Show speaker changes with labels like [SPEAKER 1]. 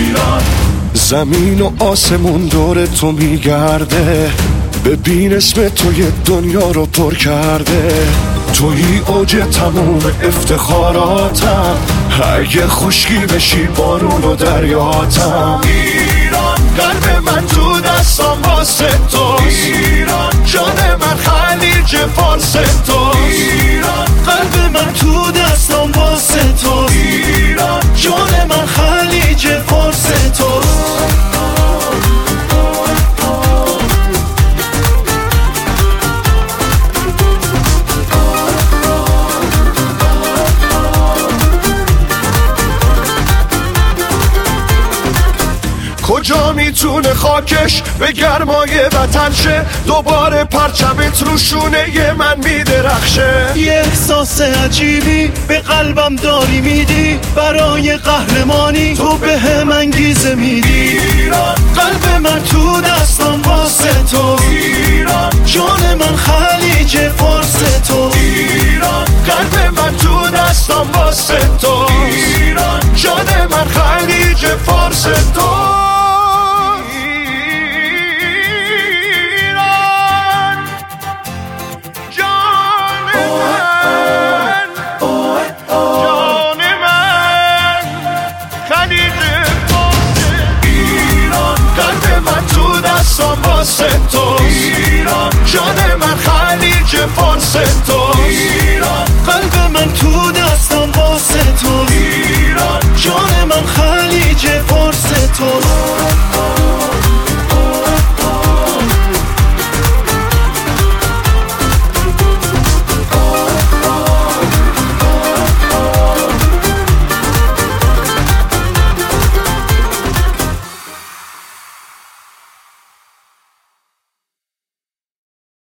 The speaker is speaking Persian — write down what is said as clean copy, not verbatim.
[SPEAKER 1] زمین و آسمون دور تو میگرده، ببین اسم تو یه دنیا رو پر کرده. توی اوج تموم افتخاراتم، اگه خشکی بشی بارون و دریاتم. ایران قلب من تو دستم واسه توست، ایران جان من خلیج فارس توست، ایران قلب من تو دستم واسه توست، ایران جان من خلیج فارس توست. کجا میتونه خاکش به گرمای وطن شه، دوباره پرچمت رو شونه من میدرخشه.
[SPEAKER 2] یه احساس عجیبی به قلبم داری میدی، برای قهرمانی تو به هم انگیزه میدی.
[SPEAKER 1] ایران
[SPEAKER 2] قلب من تو دستم واسه تو،
[SPEAKER 1] ایران
[SPEAKER 2] جان من خلیج فارس